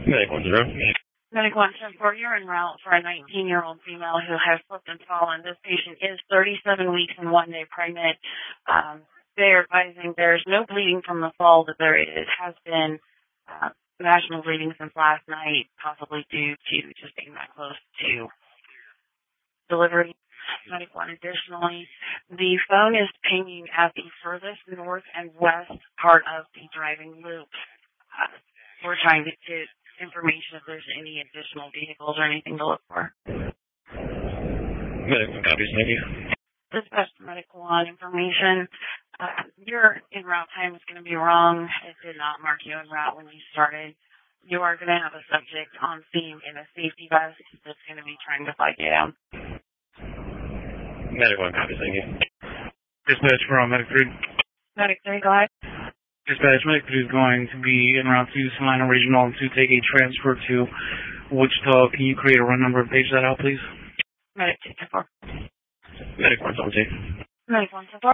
Medic 10. Medic 174, you're en route for a 19-year-old female who has slipped and fallen. This patient is 37 weeks and 1 day pregnant. They're advising there's no bleeding from the fall, but there has been vaginal bleeding since last night, possibly due to just being that close to delivery. Medic 1, additionally, the phone is pinging at the furthest north and west part of the driving loop. We're trying to get information if there's any additional vehicles or anything to look for. Medic 1 copies, thank you. Dispatch to Medic 1 information. Your en route time is going to be wrong. It did not mark you en route when you started. You are going to have a subject on scene in a safety vest that's going to be trying to flag you down. Medic 1 copies, thank you. Dispatch for all Medic 3. Medic 3, go ahead. Dispatch, Medic 3 is going to be en route to Salina Regional to take a transfer to Wichita. Can you create a run number and page that out, please? Medic 224. Medic 117. Medic 124.